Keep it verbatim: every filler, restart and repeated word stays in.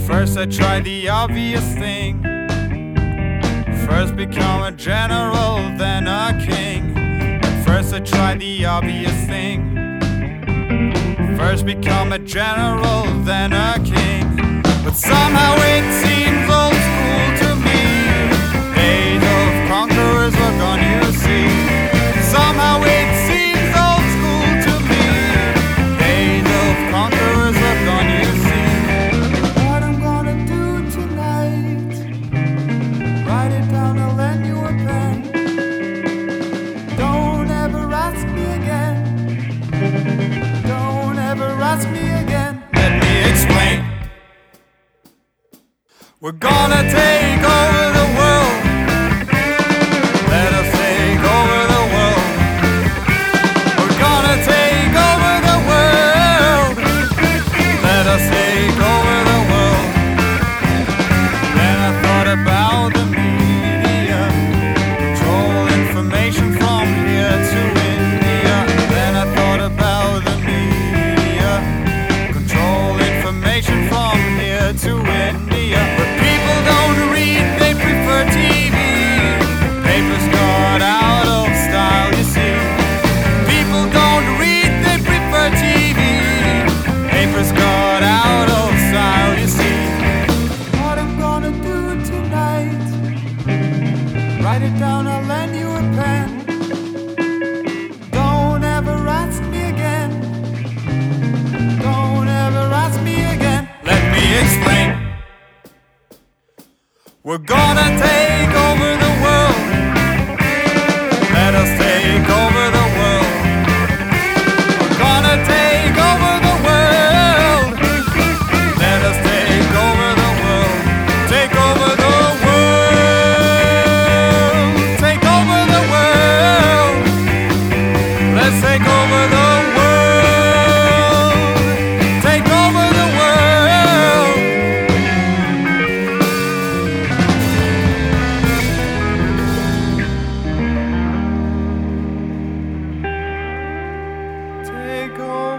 First I tried the obvious thing. First become a general, then a king. At first I tried the obvious thing. First become a general, then a king. But somehow it seems old school to me. Days of conquerors were gone, you see. Somehow it seems old school to me. Days of conquerors were gone, you see. What I'm gonna do tonight, write it down, I'll lend you a pen. Don't ever ask me again. Don't ever ask me again. Let me explain. We're gonna take over the world. Let us take over the world. We're gonna take over the world. Let us take over the world. Then I thought about the media, control information from here to India. Then I thought about the media, control information from here to India. But people don't read, they prefer T V. Papers got out of style, you see. People don't read, they prefer T V. Papers got out of style, you see. What I'm gonna do tonight, write it down, I'll lend you a pen. Don't ever ask me again. Don't ever ask me again. Let me explain. We're gonna take over the world. Let us take over the world. We're gonna take over the world. Let us take over the world. Take over the world. Take over the world. Let's take over the world. Take over the world. Take over.